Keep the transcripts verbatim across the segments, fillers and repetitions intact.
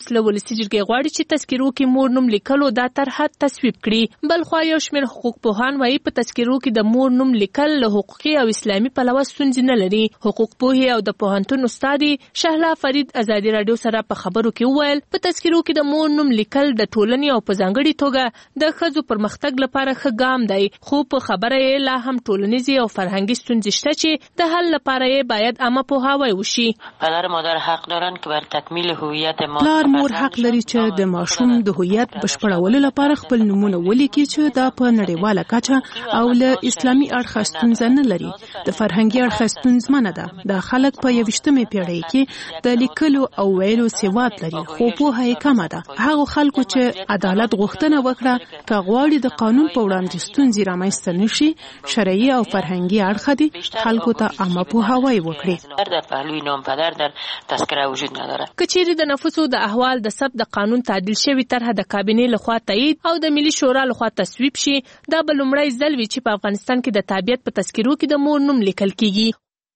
له ولسي جرګې غواړي چې تذکیرو کې مور نوم لیکلو دا طرحه تصویب کړي. بل خوا یو شمېر حقوق پوهان وایي په تذکیرو کې د مور نوم لیکل له حقوقي او اسلامي پلوه ستونزې نه لري. حقوق پوهې او د پوهنتون استاد شهلا فرید ازادي راډیو سره په خبرو کې وویل په تذکیرو کې د مور نوم لیکل د ټولنې او په ځانګړي توګه د ښځو پرمختګ لپاره ښه ګام دی، خو په خبره یې لا هم ټولنیزې او فرهنګي ستونزې شته چې د حل لپاره یې باید عامه پوهاوی وشي. پدر مادر حق دارن که بر تکمیل هویت ما پلار مور حق لري چې د ماشوم د هویت بشپړولو لپاره خپل نومونه ولیکي چې دا په نړیواله کچه او له اسلامي اړخه ستونزه نه لري. د فرهنګي اړخه ستونزمنه ده. دا خلک په یویشتمې پیړۍ کې د لیکلو او ویلو سواد لري، خو پوهه یې کمه ده. هغه خلکو چې عدالت غوښتنه وکړه که غواړي د قانون په وړاندې ستونزې رامنځته نه شي، شرعي او فرهنګي اړخه دي خلکو ته عامه پوهاوی وکړي. در پهلوی نام پدر در تذکره وجود نداره. که چیرې د نفوسو د احوال د ثبت د قانون تعدیل شوی طرحه د کابینې لخوا تایید او د ملي شورا لخوا تصویب شي، دا به لومړی ځل وي چې په افغانستان کې د تابعیت په تذکیرو کې د مور نوم لیکل کیږي.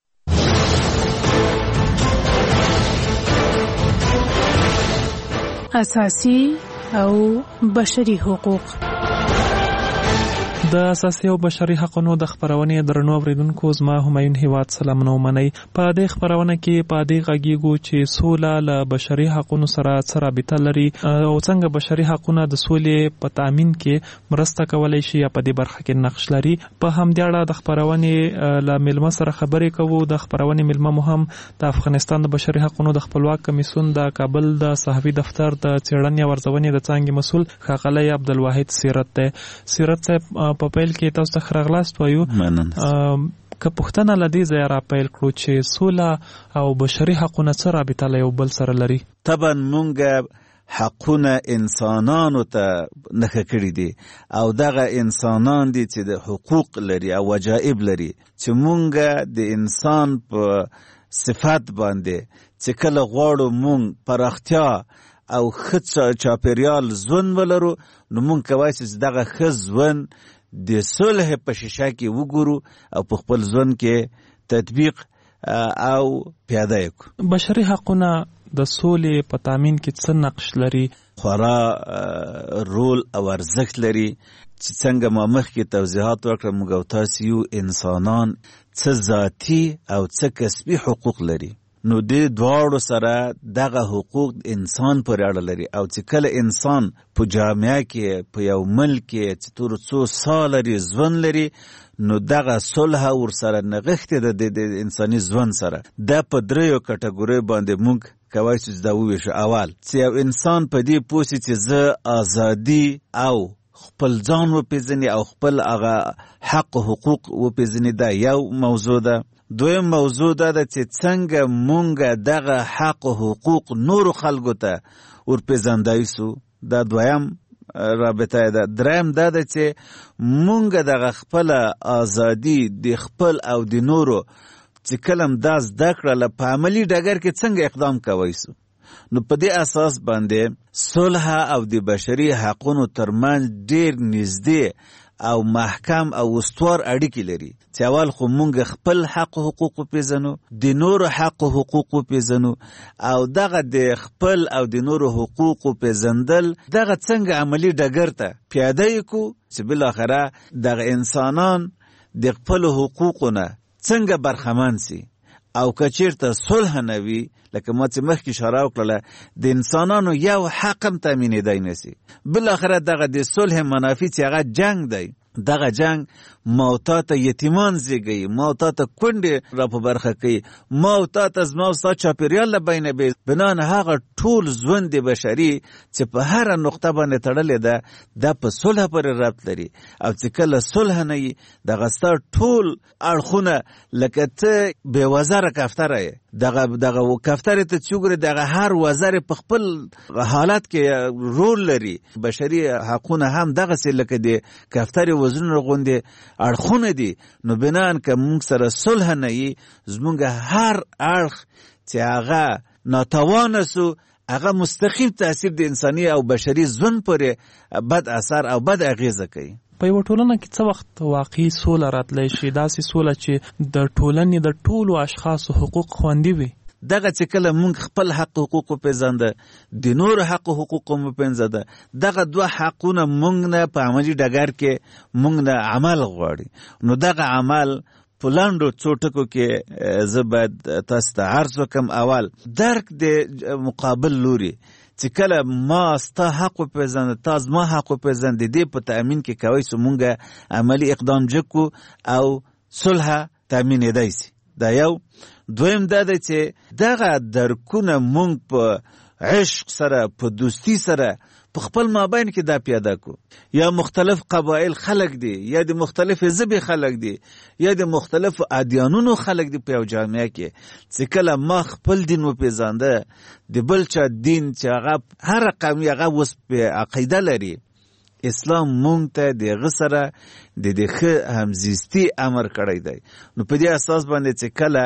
اساسي او بشري حقوق. د اساسي او بشري حقوقو د خبرونې درنو اوریدونکو، زما همایون هیواد سلامونه ومنئ. په دې خبرونه کې په دې غږیږو چې سوله له بشري حقوقو سره څه رابطه لري او څنګه بشري حقوقونه د سولې په تامین کې مرسته کولای شي یا په دې برخه کې نقش لري. په همدې اړه د خبرونې له ملمه سره خبرې کوو. د خبرونې ملمه مو هم د افغانستان د بشري حقوقو د خپلواک کمیسیون د کابل د صحافي دفتر د څېړنې او ارزونې د څانګې مسؤل ښاغلی عبدالواحد سیرت دی. سیرت صاحب، په پیل کې تاسو ته ښه راغلاست وایو. که پوښتنه له دې ځایه را پیل کړو چې سوله او بشري حقونه څه رابطه له یو بل سره لري؟ طبعا مونږ حقونه انسانانو ته نښه کړي دي او دغه انسانان دي چې د حقوق لري او وجایب لري، چې مونږ د انسان په صفت باندې چې کله غواړو مونږ پراختیا او ښه چاپېریال ژوند ولرو، نو مونږ کولی چې دغه ښه ژوند د صلح په شیشه کې وګورو او په خپل ژوند کې تطبیق او پیاده کړو. بشري حقونه د سولې په تامین کې څه نقش لري؟ خورا رول او ارزښت لري چې څنګه ما مخکې توضیحات وکړم، موږ او تاسو یو انسانان څه ذاتي او څه کسبي حقوق لري. نو دې دواړو سره دغه حقوق انسان پورې اړه لري او چې کله انسان په جامعه کې په یو ملک کې چې تر څو سال لري ژوند لري، نو دغه صلح ورسره نغښتې ده د انساني ژوند سره. دا په دریو کټګوریو باندې موږ کولی چې دا وویشو. اول چې یو انسان په دې پوه شي چې زه ازادي او خپل ځان وپېژني او خپل هغه حق و حقوق وپېژني، دا یو موضوع ده. دویم موضوع دا ده چې څنګه مونږ دغه حق و حقوق نورو خلکو ته ورپېژندای سو، دا دویم رابطه ده. دریم دا ده چې مونږ دغه خپله ازادي د خپل او د نورو چې کلم دا زده کړله په عملي ډګر کې څنګه اقدام کوی سو. نو په دې اساس باندې صلح او د بشري حقونو ترمنځ ډېر نږدې او محکم او استوار اړیکې لري چې اول خو مونږ خپل حق و حقوق وپېژنو، د نورو حق و حقوق وپېژنو او دغه د خپل او د نورو حقوق وپېژندل دغه څنګه عملي ډګر ته پیاده یې کړو چې بالاخره دغه انسانان د خپلو حقوقو نه څنګه برخمن سي. او که چېرته صلح نه وي، لکه ما چې مخکې اشاره وکړله، د انسانانو یو حق هم تامینېدی نه سي. بالاخره دغه د صلح منافي چې هغه جنگ دی، دغه جنگ ما او تا ته یتیمان زیږوي، ما او تا ته کونډې را په برخه کوي، ما او تا ته زما او ستا چاپېریال له بینه بې بنان هغه ټول ژوند بشري چې په هره نقطه باندې تړلې ده، دا په صلح پورې ربط لري. او چې کله صلح نه وي، دغه ستا ټول اړخونه لکه ته بې وزره کفتره یې، دغه دغه کفترې ته چې وګورې، دغه هر وزر په خپل حالت کې رول لري. بشري حقونه هم دغسې لکه د کفترې وزرونه غوندې اړخونه دي. نو بنان که مونږ سره صلح نه وي، زمونږ هر اړخ چې هغه ناتوانه سو، هغه مستقیم تاثیر د انساني او بشري ژوند پورې بد اثر او بد اغیزه کوي. په یوه ټولنه کې څه وخت واقعي سوله راتلی شي، داسې سوله چې د ټولنې د ټولو اشخاصو حقوق خوندي وي؟ دغه چې کله مونږ خپل حق حقوق وپېژانده د نور حق حقوق مو وپېژانده دغه دوه حقونه مونږ نه په عملي ډګر کې مونږ نه عمل غواړي. نو دغه عمل په لاندو څو ټکو کې زه باید تاسو ته عرض وکړم. اول درک د مقابل لوري چې کله ما ستا حق وپېژنده تا زما حق وپېژنده د دې په تأمین کې کوی سو مونږ عملي اقدام جکو او صلح تأمینېدی سي. دا یو. دویم دا دی چې دغه درکونه مونږ په عشق سره په دوستی سره په خپل مابین کې دا پیاده کو. یا مختلف قبایل خلق دي یا د مختلف ژبې خلق دي یا د مختلف ادیانونو خلق دي په یو جامعه کې چې کله ما خپل دین وپېژانده د بل چا دین چې هغه هر رقم هغه اوس په عقیده لري اسلام مونږ ته دغه سره د دې ښه همزیستي امر کړی دی. نو په دې اساس باندې چې کله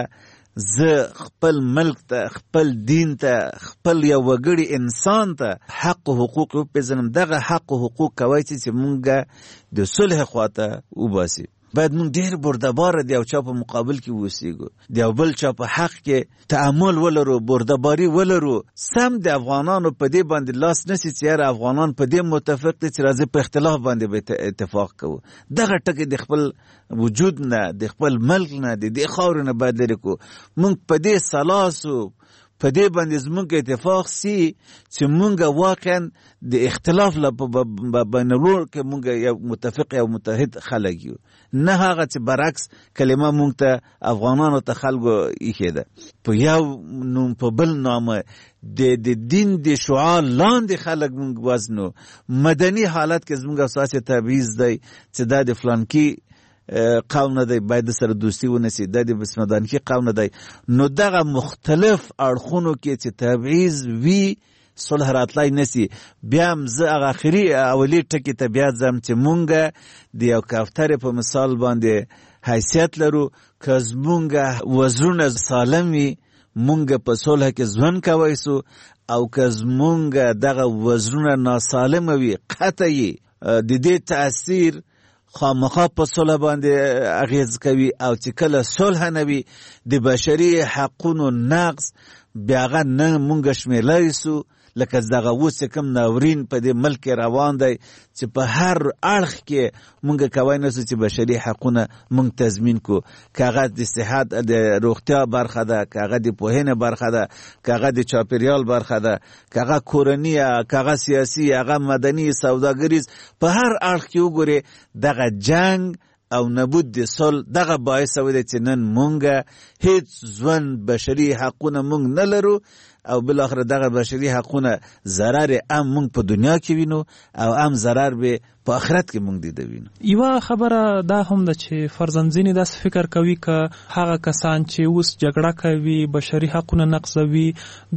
زه خپل ملک ته خپل دین ته خپل یو وګړي انسان ته حق و حقوق وپېژنم دغه حق و حقوق کوی چې مونږ د صلح خواته وباسي. باید مونږ ډېر بردباره د یو چا په مقابل کې اوسېږو د یو بل چا په حق کې تعامل ولرو بردباري ولرو. سم د افغانانو په دې باندې لاس نسی چې یاره افغانان په دې متفق دي چې راځي په اختلاف باندې به اتفاق کوو. دغه ټکي د خپل وجود نه د خپل ملک نه د دې خاورې نه باید لرې کړو. مونږ په دې سلاسو په دې باندې زمونږ اتفاق سي چې مونږ واقعا د اختلاف له بینالور کې مونږ یو متفق یو متحد خلک یو نه هغه چې برعکس کلمه مونږ ته افغانانو ته خلکو ایښې ده په یو نوم په بل نامه د د دین د شعار لاندې خلک مونږ وزنو مدني حالت کې زمونږ اساسي تبعیض دی چې دا د فلانکي قوم نه دی باید سره دوستی ونسی د دې بسمدانکی قوم نه دی. نو دغه مختلف اړخونو کې چې تبعیض وی صلح راتلای نسی. بیا هم زه هغه اخري اولی ټکي ته بیا ځم چې مونږ د یو کفترې په مثال باندې حیثیت لرو که زمونږ وزرونه سالم وي مونږ په صلح کې ژوند کوی سو او که زمونږ دغه وزرونه ناسالمه وي قطعي د دې تاثیر خامخا په صلح باندې اغیز کوي او چې کله صلح نه وي د بشري حقونو نقض بیا هغه نه مونږ شمیرلی سو لکه دغه اوس کوم ناورین په دې ملک روان دی چې په هر اړخ کې مونږ کوی نه سو چې بشري حقونه مونږ تضمین کو. که هغه د صحت د روغتیا برخه ده که هغه د پوهنې برخه ده که هغه د چاپیریال برخه ده که هغه کورني که هغه سیاسي هغه مدني سوداګریز په هر اړخ کې وګورې دغه جنگ او نبود د صلح دغه باعث شوی دی چې نن مونږ هیڅ ژوند بشري حقونه مونږ نه لرو او بالاخره دغه بشري حقونه ضرر هم مونږ په دنیا کې وینو او هم ضرر به په آخرت کې مونږ دیده وینو. یوه خبره دا هم ده چې فرضاً ځینې داسې فکر کوي که هغه کسان چې اوس جګړه کوي بشري حقونه نقضوي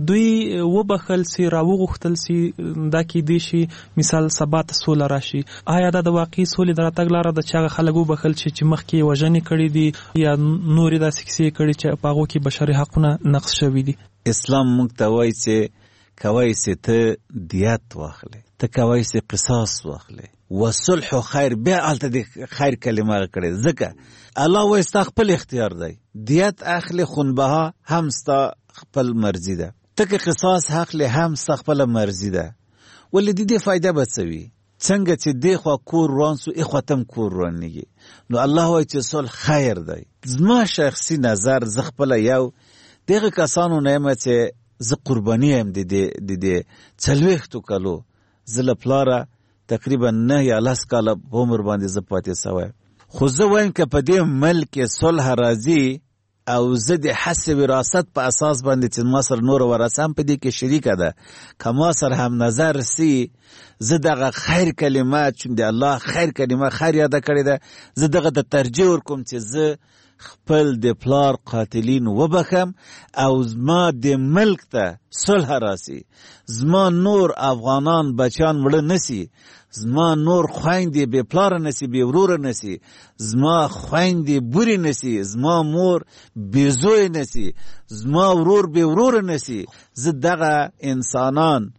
دوی وبخل سي راوغوښتل سي دا کیدی شي مثال سبا ته سوله راشي. آیا دا د واقعي سولې د راتګ لاره ده چې هغه خلک وبخل شي چې مخکې یې وژنې کړي دي یا نورې داسې کیسې کړي چې په هغو کې بشري حقونه نقض شوي دي؟ اسلام مونږ ته وایي چې کوی سي ته دیت واخلې ته کوی سي قصاص واخلې وصلح خیر. بیا هلته د خیر کلمه کړې ځکه الله وایي ستا خپل اختیار دی دیت اخلې خونبها هم ستا خپل مرضي ده ته که قصاص اخلې هم ستا خپله مرضي ده. ولې د دې فایده به څه وي څنګه چې دې خوا کور روان سو اخوا تم کور روانېږي. نو الله وایي چې صلح خیر دی. زما شخصي نظر زه خپله یو دغه کسانو نه یم چې زه قرباني یم د دې څلوېښتو کالو زه له پلاره تقریبا نه یا لس کاله په عمر باندې زه پاتې سوی. خو زه وایم که په دې ملک کې صلح راځي او زه د حس وراثت په اساس باندې چې ما سره نور ورثه هم په دې کې شریکه ده که ما سره هم نظر سي زه دغه خیر کلمه چون د الله خیر کلمه خیر یاده کړې ده زه دغه د ترجیح ورکوم چې زه خپل د پلار قاتلین وبخم او زما د ملک ته صلح راسي زما نور افغانان بچیان مړه نسی زما نور خویندې بې پلاره نسی بې وروره نسی زما خویندې بورې نسی زما مور بې زوی نسی زما ورور بې وروره نسی. زه دغه انسانان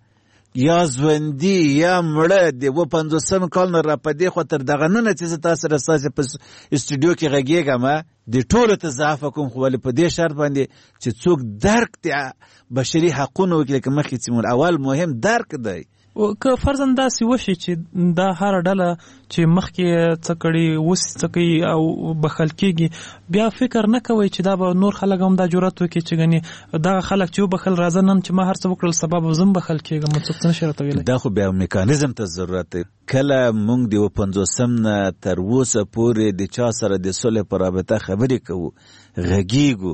یا ژوندي یا مړه د اووه پنځوسم کال نه را په دې خوا تر دغه ننه چې زه تاسو سره ستاسې په استودیو کې غږېږم د ټولو ته ضعف کوم، خو ولې په دې شرط باندې چې څوک درک د بشري حقونو وکړي، لکه مخکې چې اول مهم درک دی. که فرضاً داسې وشي چې دا هره ډله چې مخکې څه کړي اوس څه کوي او بخښل کېږي، بیا فکر نه کوئ چې دا به نور خلک هم دا جرأت وکړي چې ګنې دغه خلک چې وبخښل راځه نن چې ما هر څه وکړل سبا به زه هم بخښل کېږم، څوک څه نشي راته ویلی. دا خو بیا میکانیزم ته ضرورت دی. کله موږ د اووه پنځوسم نه تر اوسه پورې د چا سره د صلح په رابطه خبرې کوو، غږیږو،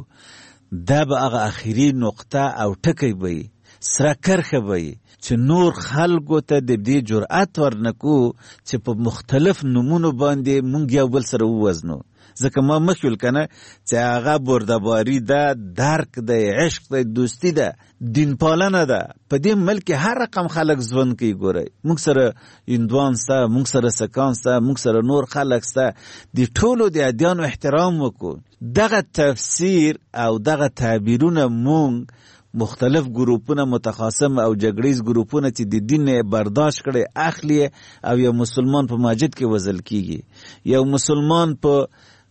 دا به هغه اخري نقطه او ټکی به وي، سره کرښه به وي چې نور خلکو ته د دې جرأت ورنکو چې په مختلف نومونو باندې مونږ یو بل سره ووزنو. ځکه ما مخکې ویل کنه چې هغه بردباري ده، درک ده، عشق ده، دوستی ده، دین پالنه ده. په دې ملک هر رقم خلک ژوند کوي. ګورئ مونږ سره هندوان سته، مونږ سره سکان سته، مونږ سره نور خلک سته، د ټولو د ادیانو احترام وکړو. دغه تفسیر او دغه تعبیرونه مونږ مختلف ګروپونه، متخاصم او جګړیز ګروپونه چې د دین برداشت کړي اخلي او یو مسلمان په مسجد کې وزل کیږي، یو مسلمان په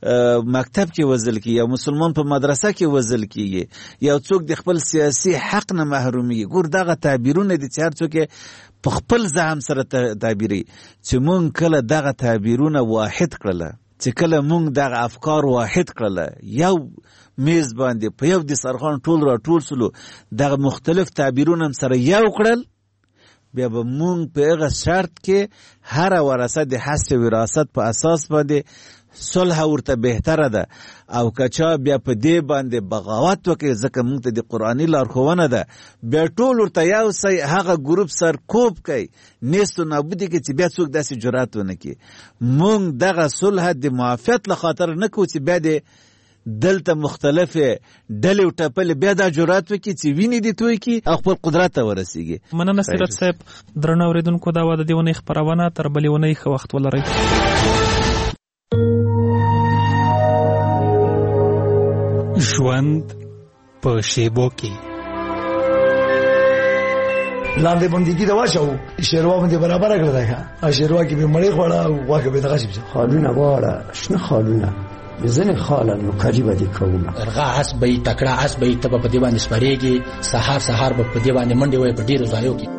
مکتب کې وزل کیږي، یو مسلمان په مدرسه کې وزل کیږي، یو څوک د خپل سیاسي حق نه محرومي. ګور دغه تعبیرونه دي چې هر څوک په خپل ځام سره تعبیري. چې مونږ کله دغه تعبیرونه واحد کړله، چې کله مونږ دغه افکار واحد کړله، یو میز باندې په یو دسترخوان ټول را ټول سلو، دغه مختلف تعبیرونه هم سره یو کړل، بیا به مونږ په هغه شرط کې هر ورثه د حس وراثت په اساس باندې صلح ورته بهتره ده. او کچا بیا په دې باندې بغاوت وکړي، ځکه مونږ ته د قرآني لارښوونه ده، بیا ټول ورته یو سی هغه ګروپ سر کوب کوي، نیست و نابودي کوي چې بیا څوک داسې جرأت ونه کړي. مونږ دغه صلح د معافیت له خاطر نه کوو چې بیا د دلته مختلفه ډلې او ټپلې بیا دا جرأت وکړي چې ویني دي توی کی او خپل قدرت ته ورسیږي. مننه سیرت صاحب. درنو اوریدونکو، دا و د دې ونې خپرونه، تر بلې ونې ښه وخت ولرئ. ژوند په شیبو کې لاندې بندګي دا واچو شیروا باندې برابر کړل دا شیروا کې به مړی خوړه او واکه به دغه شي خالونه واړه شنه خالونه بزنه خاله نو کاجی باندې کومه ارغا اس به تکړه اس به ته په دې باندې سپریږي، سحر سحر به په دې باندې منډي وای په ډیرو ځایو کې.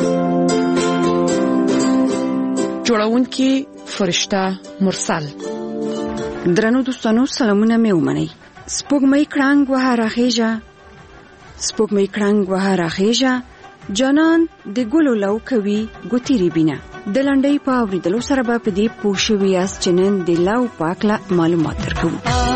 جوړونکي فرشته مرسل. درنو دوستانو سلامونه مې ومنئ. سپوږمۍ کړنګ وه راخیژه، سپوږمۍ کړنګ وه راخیژه، جانان د ګلو لو کوي ګوتیری بینه. د لنډۍ په اوریدلو سره به په دې پوه شوي یاست چې نن د لو په اړه معلومات درکوو.